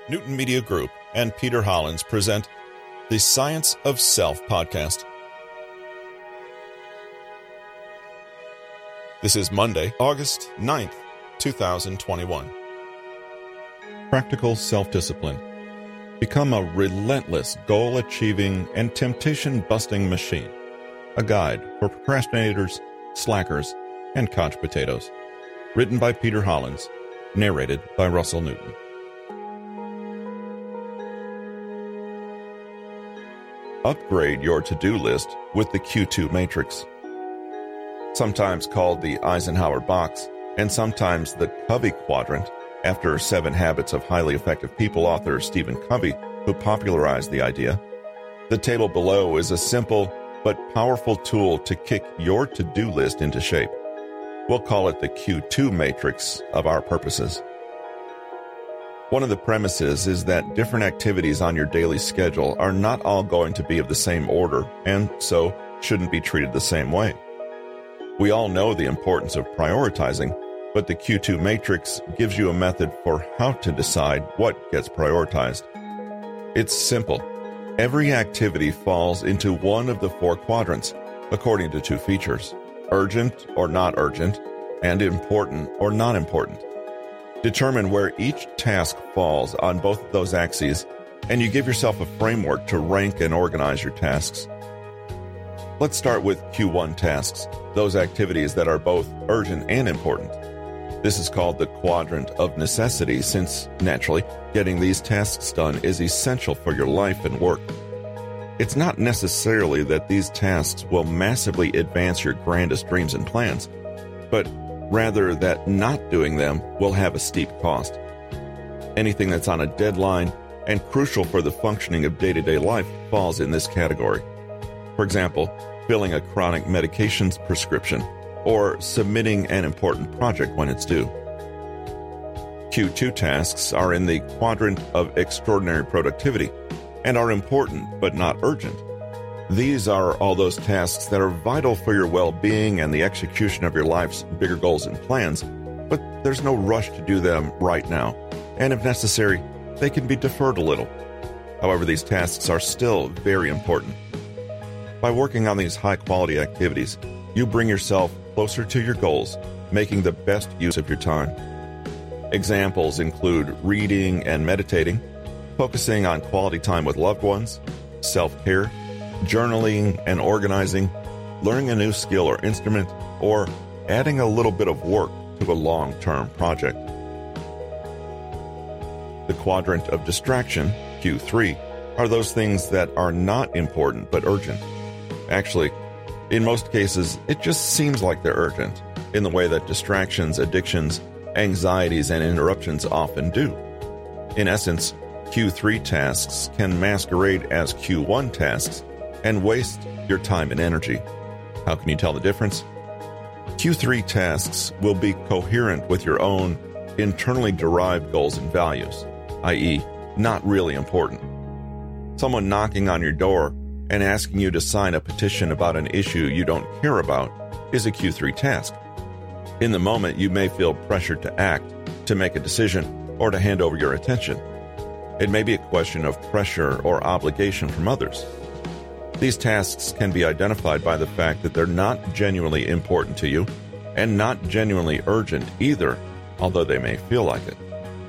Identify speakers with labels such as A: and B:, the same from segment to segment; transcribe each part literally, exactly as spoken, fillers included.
A: Newton Media Group and Peter Hollins present the Science of Self podcast. This is Monday, August ninth, twenty twenty-one. Practical self-discipline. Become a relentless, goal-achieving, and temptation-busting machine. A guide for procrastinators, slackers, and couch potatoes. Written by Peter Hollins. Narrated by Russell Newton. Upgrade your to-do list with the Q two matrix. Sometimes called the Eisenhower box, and sometimes the Covey quadrant, after Seven Habits of Highly Effective People author Stephen Covey, who popularized the idea. The table below is a simple but powerful tool to kick your to-do list into shape. We'll call it the Q two matrix of our purposes. One of the premises is that different activities on your daily schedule are not all going to be of the same order, and so shouldn't be treated the same way. We all know the importance of prioritizing, but the Q two matrix gives you a method for how to decide what gets prioritized. It's simple. Every activity falls into one of the four quadrants, according to two features: urgent or not urgent, and important or not important. Determine where each task falls on both of those axes, and you give yourself a framework to rank and organize your tasks. Let's start with Q one tasks, those activities that are both urgent and important. This is called the quadrant of necessity, since, naturally, getting these tasks done is essential for your life and work. It's not necessarily that these tasks will massively advance your grandest dreams and plans, but rather that not doing them will have a steep cost. Anything that's on a deadline and crucial for the functioning of day-to-day life falls in this category. For example, filling a chronic medications prescription or submitting an important project when it's due. Q two tasks are in the quadrant of extraordinary productivity and are important but not urgent. These are all those tasks that are vital for your well-being and the execution of your life's bigger goals and plans, but there's no rush to do them right now, and if necessary, they can be deferred a little. However, these tasks are still very important. By working on these high-quality activities, you bring yourself closer to your goals, making the best use of your time. Examples include reading and meditating, focusing on quality time with loved ones, self-care, journaling and organizing, learning a new skill or instrument, or adding a little bit of work to a long-term project. The quadrant of distraction, Q three, are those things that are not important but urgent. Actually, in most cases, it just seems like they're urgent, in the way that distractions, addictions, anxieties, and interruptions often do. In essence, Q three tasks can masquerade as Q one tasks and waste your time and energy. How can you tell the difference? Q three tasks will be coherent with your own internally derived goals and values, that is, not really important. Someone knocking on your door and asking you to sign a petition about an issue you don't care about is a Q three task. In the moment, you may feel pressured to act, to make a decision, or to hand over your attention. It may be a question of pressure or obligation from others. These tasks can be identified by the fact that they're not genuinely important to you and not genuinely urgent either, although they may feel like it.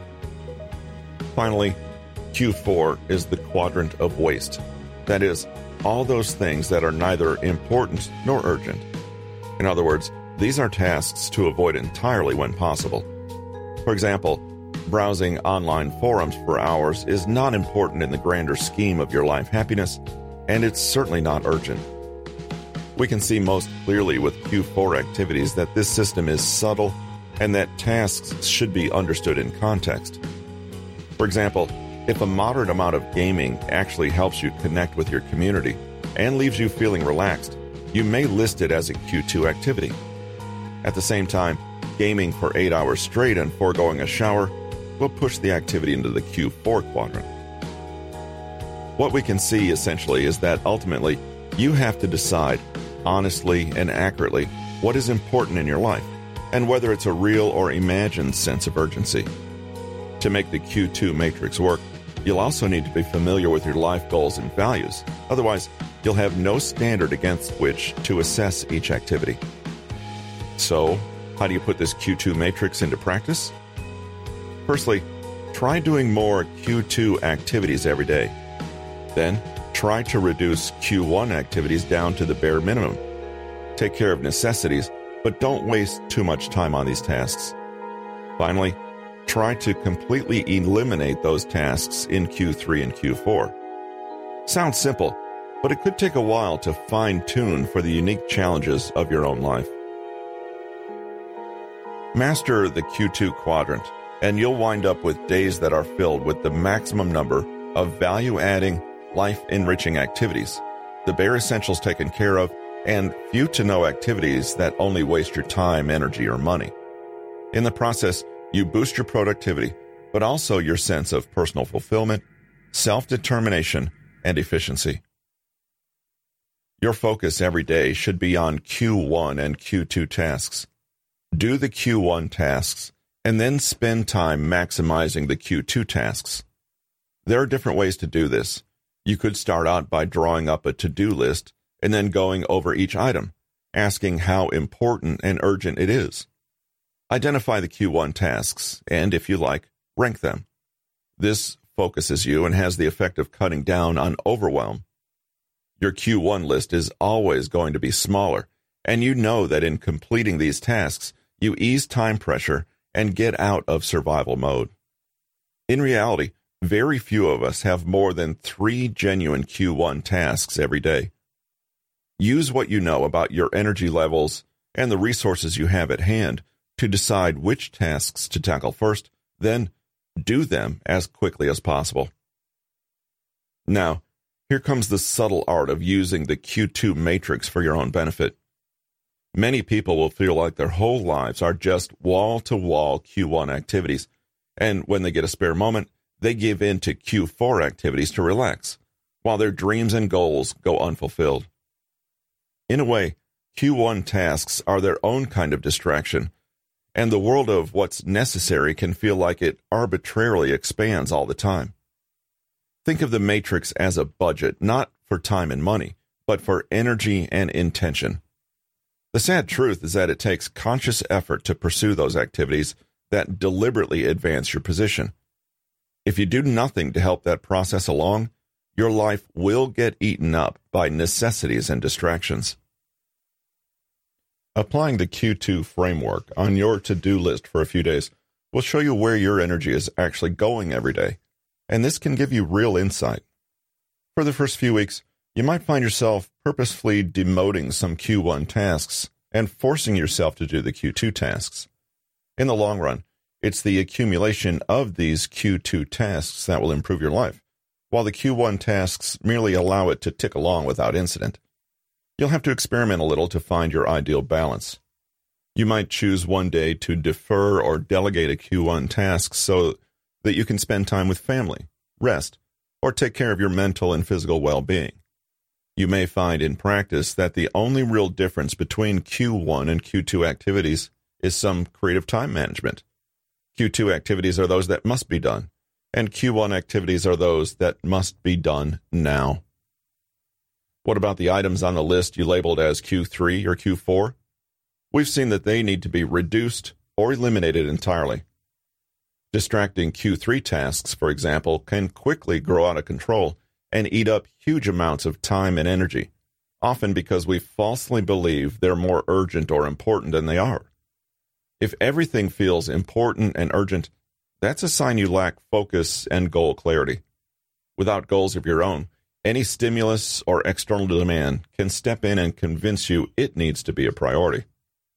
A: Finally, Q four is the quadrant of waste. That is, all those things that are neither important nor urgent. In other words, these are tasks to avoid entirely when possible. For example, browsing online forums for hours is not important in the grander scheme of your life happiness, and it's certainly not urgent. We can see most clearly with Q four activities that this system is subtle and that tasks should be understood in context. For example, if a moderate amount of gaming actually helps you connect with your community and leaves you feeling relaxed, you may list it as a Q two activity. At the same time, gaming for eight hours straight and foregoing a shower will push the activity into the Q four quadrant. What we can see, essentially, is that ultimately, you have to decide, honestly and accurately, what is important in your life, and whether it's a real or imagined sense of urgency. To make the Q two matrix work, you'll also need to be familiar with your life goals and values. Otherwise, you'll have no standard against which to assess each activity. So, how do you put this Q two matrix into practice? Firstly, try doing more Q two activities every day. Then, try to reduce Q one activities down to the bare minimum. Take care of necessities, but don't waste too much time on these tasks. Finally, try to completely eliminate those tasks in Q three and Q four. Sounds simple, but it could take a while to fine-tune for the unique challenges of your own life. Master the Q two quadrant, and you'll wind up with days that are filled with the maximum number of value-adding, life-enriching activities, the bare essentials taken care of, and few to no activities that only waste your time, energy, or money. In the process, you boost your productivity, but also your sense of personal fulfillment, self-determination, and efficiency. Your focus every day should be on Q one and Q two tasks. Do the Q one tasks, and then spend time maximizing the Q two tasks. There are different ways to do this. You could start out by drawing up a to-do list and then going over each item, asking how important and urgent it is. Identify the Q one tasks, and if you like, rank them. This focuses you and has the effect of cutting down on overwhelm. Your Q one list is always going to be smaller, and you know that in completing these tasks, you ease time pressure and get out of survival mode. In reality, very few of us have more than three genuine Q one tasks every day. Use what you know about your energy levels and the resources you have at hand to decide which tasks to tackle first, then do them as quickly as possible. Now, here comes the subtle art of using the Q two matrix for your own benefit. Many people will feel like their whole lives are just wall-to-wall Q one activities, and when they get a spare moment, they give in to Q four activities to relax, while their dreams and goals go unfulfilled. In a way, Q one tasks are their own kind of distraction, and the world of what's necessary can feel like it arbitrarily expands all the time. Think of the matrix as a budget, not for time and money, but for energy and intention. The sad truth is that it takes conscious effort to pursue those activities that deliberately advance your position. If you do nothing to help that process along, your life will get eaten up by necessities and distractions. Applying the Q two framework on your to-do list for a few days will show you where your energy is actually going every day, and this can give you real insight. For the first few weeks, you might find yourself purposefully demoting some Q one tasks and forcing yourself to do the Q two tasks. In the long run, it's the accumulation of these Q two tasks that will improve your life, while the Q one tasks merely allow it to tick along without incident. You'll have to experiment a little to find your ideal balance. You might choose one day to defer or delegate a Q one task so that you can spend time with family, rest, or take care of your mental and physical well-being. You may find in practice that the only real difference between Q one and Q two activities is some creative time management. Q two activities are those that must be done, and Q one activities are those that must be done now. What about the items on the list you labeled as Q three or Q four? We've seen that they need to be reduced or eliminated entirely. Distracting Q three tasks, for example, can quickly grow out of control and eat up huge amounts of time and energy, often because we falsely believe they're more urgent or important than they are. If everything feels important and urgent, that's a sign you lack focus and goal clarity. Without goals of your own, any stimulus or external demand can step in and convince you it needs to be a priority.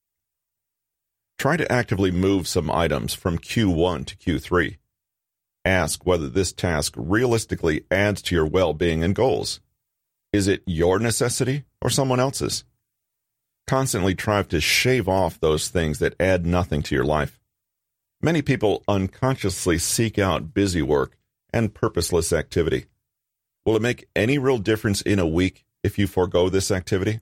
A: Try to actively move some items from Q one to Q three. Ask whether this task realistically adds to your well-being and goals. Is it your necessity or someone else's? Constantly try to shave off those things that add nothing to your life. Many people unconsciously seek out busy work and purposeless activity. Will it make any real difference in a week if you forego this activity?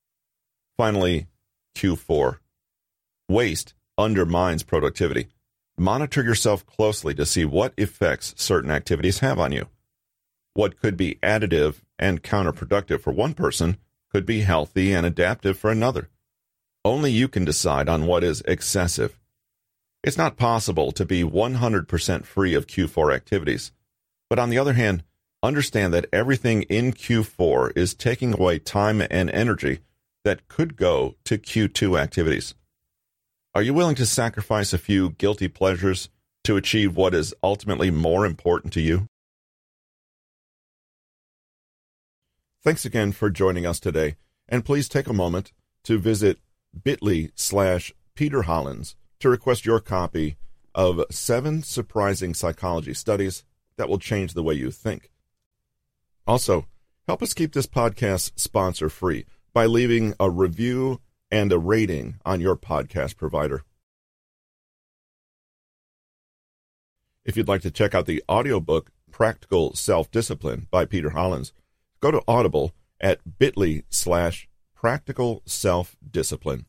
A: Finally, Q four. Waste undermines productivity. Monitor yourself closely to see what effects certain activities have on you. What could be additive and counterproductive for one person could be healthy and adaptive for another. Only you can decide on what is excessive. It's not possible to be one hundred percent free of Q four activities. But on the other hand, understand that everything in Q four is taking away time and energy that could go to Q two activities. Are you willing to sacrifice a few guilty pleasures to achieve what is ultimately more important to you? Thanks again for joining us today, and please take a moment to visit bit.ly slash Peter Hollins to request your copy of Seven Surprising Psychology Studies that will change the way you think. Also, help us keep this podcast sponsor-free by leaving a review and a rating on your podcast provider. If you'd like to check out the audiobook Practical Self-Discipline by Peter Hollins, go to Audible at bit.ly slash practical self-discipline.